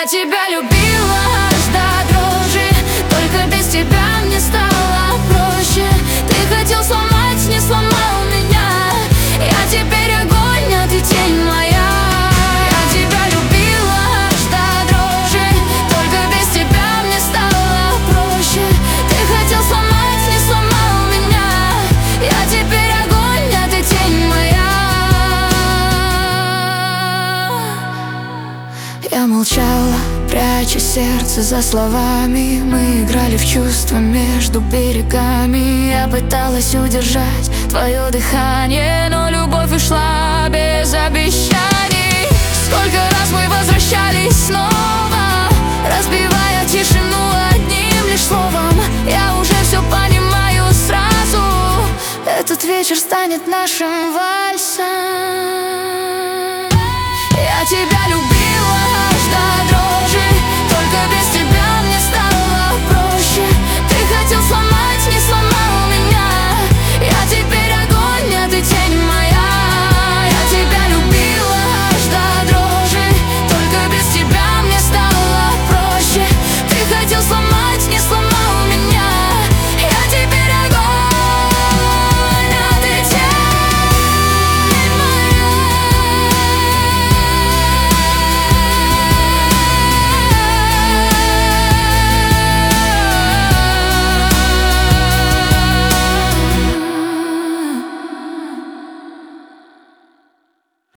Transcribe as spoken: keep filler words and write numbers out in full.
Я тебя любила аж до дрожи, только без тебя мне стало проще. Ты хотел сломать, не сломал меня. Я теперь огонь, а ты тень моя. Я тебя любила аж до дрожи, только без тебя мне стало проще. Ты хотел сломать, не сломал меня. Я теперь огонь, а ты тень моя. Я молчала, пряча сердце за словами. Мы играли в чувства между берегами. Я пыталась удержать твое дыхание, но любовь ушла без обещаний. Сколько раз мы возвращались снова, разбивая тишину одним лишь словом. Я уже все понимаю сразу. Этот вечер станет нашим вальсом. Я тебя люблю.